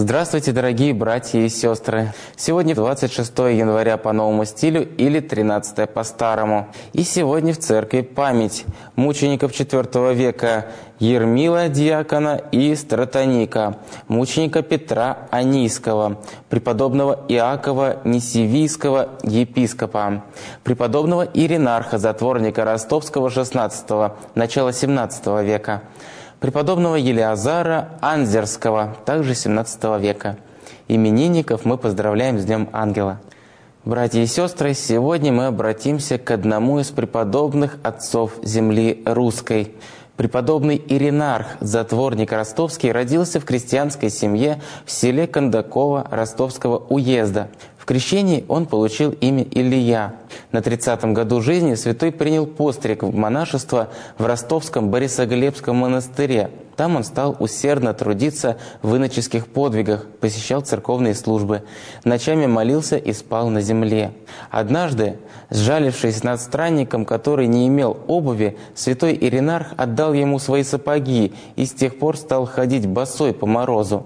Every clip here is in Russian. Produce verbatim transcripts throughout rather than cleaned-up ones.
Здравствуйте, дорогие братья и сестры! Сегодня двадцать шестое января по новому стилю или тринадцатое по старому. И сегодня в церкви память мучеников четвёртого века Ермила диакона и Стратоника, мученика Петра Анийского, преподобного Иакова Нисивийского епископа, преподобного Иринарха, затворника Ростовского шестнадцатого, начала семнадцатого века, преподобного Елеазара Анзерского, также семнадцатого века. Именинников мы поздравляем с Днем Ангела. Братья и сестры, сегодня мы обратимся к одному из преподобных отцов земли русской. Преподобный Иринарх, затворник ростовский, родился в крестьянской семье в селе Кондаково Ростовского уезда. В крещении он получил имя Илья. На тридцатом году жизни святой принял постриг в монашество в ростовском Борисоглебском монастыре. Там он стал усердно трудиться в иноческих подвигах, посещал церковные службы, ночами молился и спал на земле. Однажды, сжалившись над странником, который не имел обуви, святой Иринарх отдал ему свои сапоги и с тех пор стал ходить босой по морозу.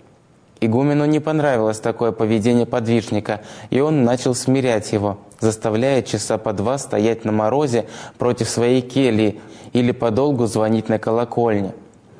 Игумену не понравилось такое поведение подвижника, и он начал смирять его, заставляя часа по два стоять на морозе против своей кельи или подолгу звонить на колокольне.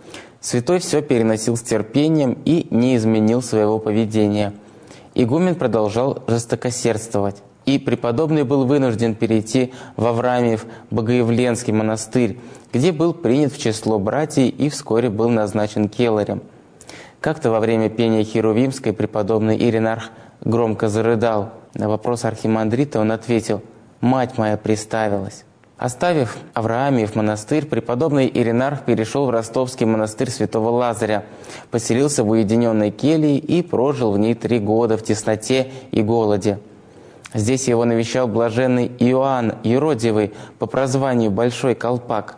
Святой все переносил с терпением и не изменил своего поведения. Игумен продолжал жестокосердствовать, и преподобный был вынужден перейти в Авраамиев Богоявленский монастырь, где был принят в число братьев и вскоре был назначен келарем. Как-то во время пения Херувимской преподобный Иринарх громко зарыдал. На вопрос архимандрита он ответил: «Мать моя приставилась». Оставив Авраамиев монастырь, преподобный Иринарх перешел в ростовский монастырь святого Лазаря, поселился в уединенной келье и прожил в ней три года в тесноте и голоде. Здесь его навещал блаженный Иоанн Юродивый по прозванию Большой Колпак.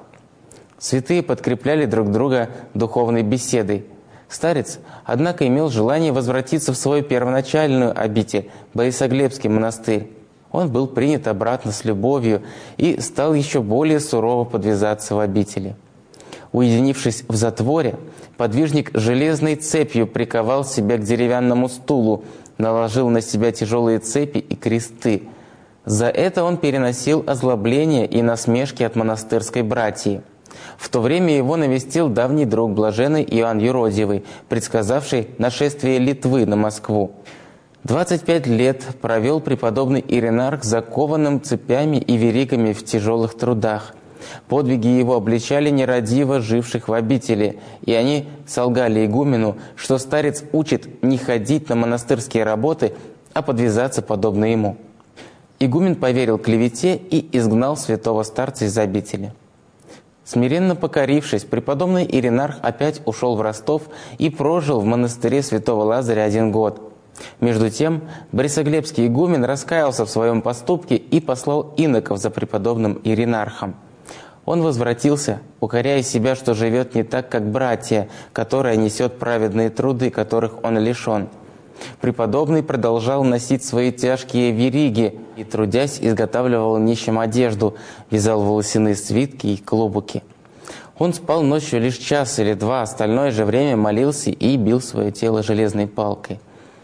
Святые подкрепляли друг друга духовной беседой. Старец, однако, имел желание возвратиться в свою первоначальную обитель, Борисоглебский монастырь. Он был принят обратно с любовью и стал еще более сурово подвязаться в обители. Уединившись в затворе, подвижник железной цепью приковал себя к деревянному стулу, наложил на себя тяжелые цепи и кресты. За это он переносил озлобления и насмешки от монастырской братьи. В то время его навестил давний друг блаженный Иоанн Юродивый, предсказавший нашествие Литвы на Москву. двадцать пять лет провел преподобный Иринарх закованным цепями и веригами в тяжелых трудах. Подвиги его обличали нерадиво живших в обители, и они солгали игумену, что старец учит не ходить на монастырские работы, а подвязаться подобно ему. Игумен поверил клевете и изгнал святого старца из обители. Смиренно покорившись, преподобный Иринарх опять ушел в Ростов и прожил в монастыре святого Лазаря один год. Между тем, Борисоглебский игумен раскаялся в своем поступке и послал иноков за преподобным Иринархом. Он возвратился, укоряя себя, что живет не так, как братья, которая несет праведные труды, которых он лишен. Преподобный продолжал носить свои тяжкие вериги и, трудясь, изготавливал нищим одежду, вязал волосяные свитки и клобуки. Он спал ночью лишь час или два, остальное же время молился и бил свое тело железной палкой.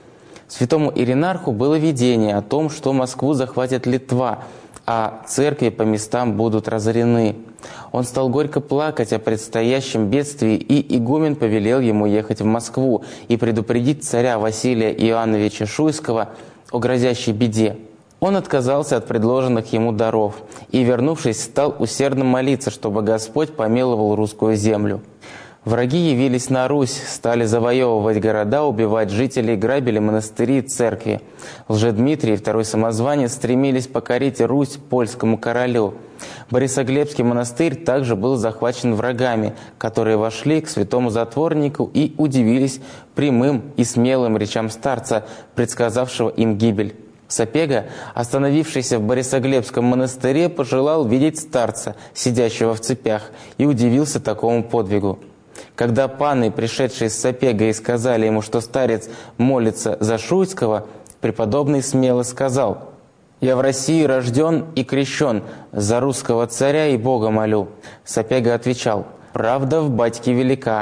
Святому Иринарху было видение о том, что Москву захватит Литва, а церкви по местам будут разорены. Он стал горько плакать о предстоящем бедствии, и игумен повелел ему ехать в Москву и предупредить царя Василия Иоанновича Шуйского о грозящей беде. Он отказался от предложенных ему даров и, вернувшись, стал усердно молиться, чтобы Господь помиловал русскую землю. Враги явились на Русь, стали завоевывать города, убивать жителей, грабили монастыри и церкви. Лжедмитрий и второй самозванец стремились покорить Русь польскому королю. Борисоглебский монастырь также был захвачен врагами, которые вошли к святому затворнику и удивились прямым и смелым речам старца, предсказавшего им гибель. Сапега, остановившийся в Борисоглебском монастыре, пожелал видеть старца, сидящего в цепях, и удивился такому подвигу. Когда паны, пришедшие с Сапегой, сказали ему, что старец молится за Шуйского, преподобный смело сказал: «Я в России рожден и крещен, за русского царя и Бога молю». Сапега отвечал: «Правда в батьке велика,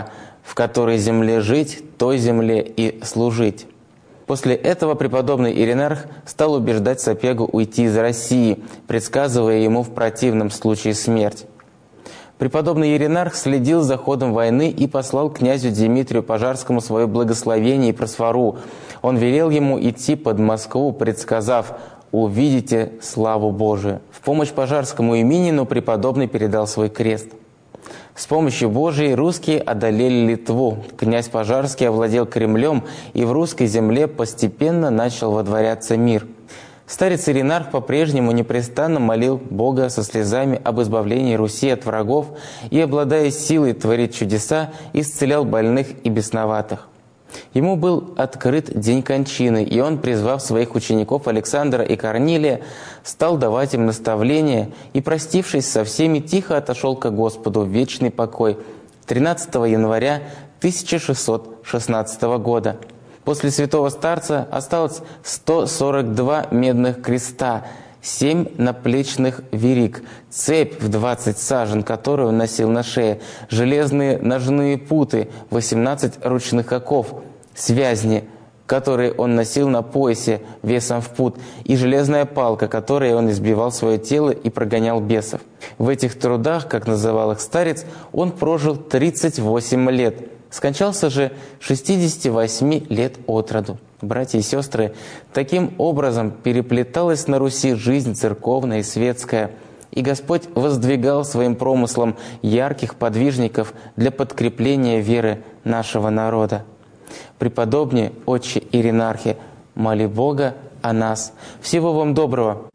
в которой земле жить, той земле и служить». После этого преподобный Иринарх стал убеждать Сапегу уйти из России, предсказывая ему в противном случае смерть. Преподобный Иринарх следил за ходом войны и послал князю Дмитрию Пожарскому свое благословение и просфору. Он велел ему идти под Москву, предсказав: «Увидите славу Божию». В помощь Пожарскому именину преподобный передал свой крест. С помощью Божией русские одолели Литву. Князь Пожарский овладел Кремлем, и в русской земле постепенно начал водворяться мир. Старец Иринарх по-прежнему непрестанно молил Бога со слезами об избавлении Руси от врагов и, обладая силой творить чудеса, исцелял больных и бесноватых. Ему был открыт день кончины, и он, призвав своих учеников Александра и Корнилия, стал давать им наставления и, простившись со всеми, тихо отошел ко Господу в вечный покой тринадцатого января тысяча шестьсот шестнадцатого года. После святого старца осталось сто сорок два медных креста, семь наплечных вериг, цепь в двадцать сажен, которую он носил на шее, железные ножные путы, восемнадцать ручных оков, связни, которые он носил на поясе весом в пуд, и железная палка, которой он избивал свое тело и прогонял бесов. В этих трудах, как называл их старец, он прожил тридцать восемь лет. Скончался же шестидесяти восьми лет от роду. Братья и сестры, таким образом переплеталась на Руси жизнь церковная и светская, и Господь воздвигал своим промыслом ярких подвижников для подкрепления веры нашего народа. Преподобный отче Иринархе, моли Бога о нас. Всего вам доброго!